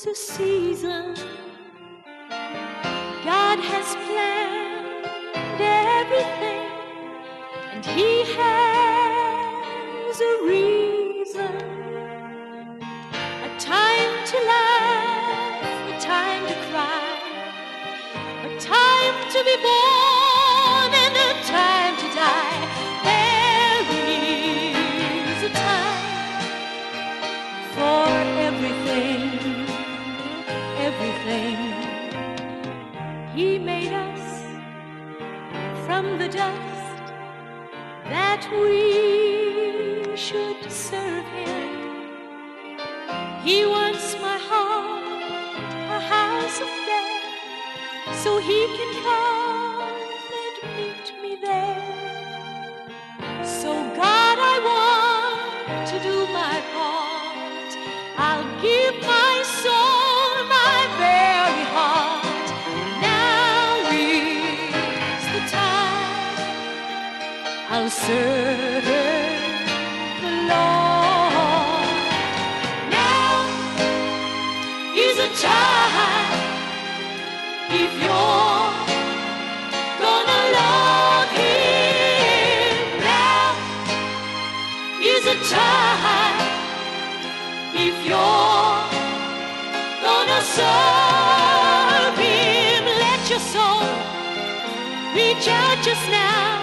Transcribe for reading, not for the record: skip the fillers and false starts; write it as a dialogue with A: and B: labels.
A: a season. God has planned everything, and He has a reason. A time to laugh, a time to cry, a time to be born and a time to die. There is a time for everything, everything. He made us from the dust that we should serve Him. He wants my heart a house of prayer, so He can come and meet me there. So God, I want to do my part. I'll give my soul, my very heart. Now is the time I'll serve the Lord. Now is the time, if you're gonna love Him. Now is the time, if you're gonna serve Him. Let your soul reach out just now.